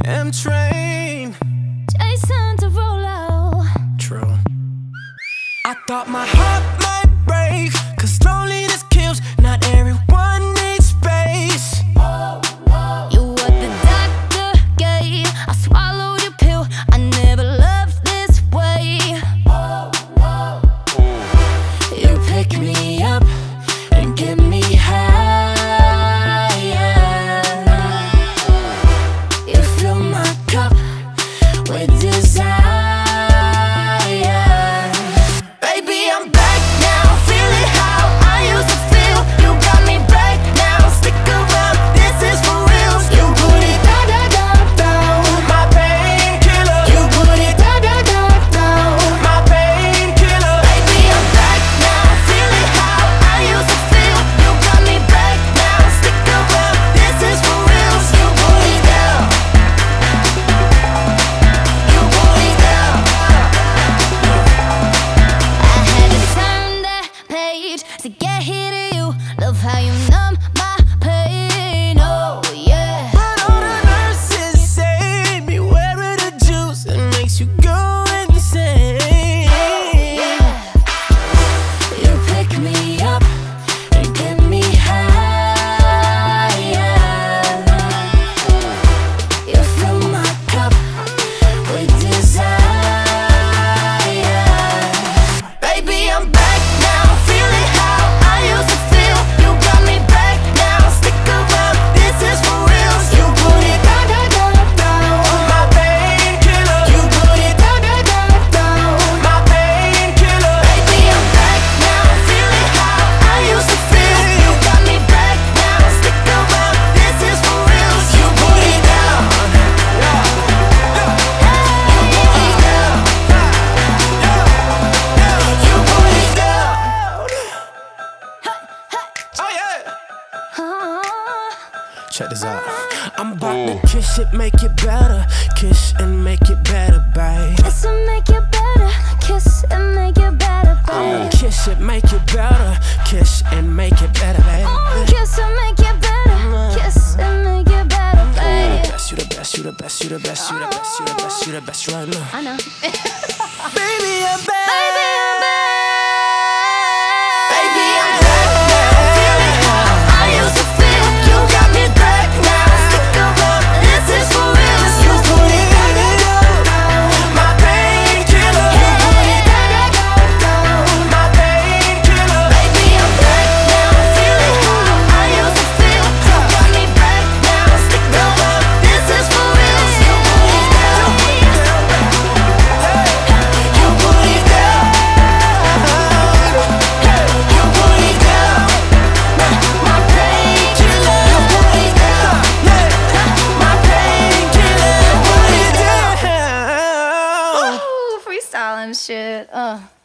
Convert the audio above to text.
M-Train, Jason Derulo. True. I thought my heart might break, 'cause loneliness kills. Not everyone needs space. You what the doctor gave. I swallowed your pill. I never loved this way. You pick me up and get me high. You fill my cup with desire. Baby, I'm back now, feeling how I used to feel. You got me back now, stick around, this is for real. You put it down, down, down, down, my painkiller. You put it down, down, down, down, my painkiller. Baby, I'm back now, feeling how I used to feel. You got me back now, stick around, this is for real. You put it down, you put it down. I had to turn that page to get here to you. Love how you numb my pain. Oh yeah. But all the nurses say beware of the juice, it makes you go insane. You pick me up and get me high. You fill my cup with desire. Baby, I'm back now, feeling how I used to feel. You got me back now, stick around, this is for real. You put it down, down, down, down, my painkiller. You put it down, down, down, down, my painkiller. Baby, I'm back now, feeling how I used to feel. You got me back now, stick around, this is for real. You put it down, you put it down, you put it down. Oh yeah. Check this out. I'm about to kiss it, make it better. Kiss and make it better, babe. Kiss and make it better. Kiss and make it better, babe. Kiss it, make it better. Kiss and make it better, babe. Kiss and make it better. Kiss and make it better, babe. You the best, you the best, you the best, you the best, you the best, you the best right now. I know. Baby, I'm back. Baby, I'm back. Baby, I'm back now, feeling how I used to feel. You got me back now, stick around, this is for real. You put it down, my painkiller. You put it down, my painkiller. Baby, I'm back now, feeling how I used to feel. You got me back now, stick around, this is for real. You put it down, you put it down. You put it down, my painkiller. You put it down, my painkiller. Put it down. Ooh, freestyle and shit.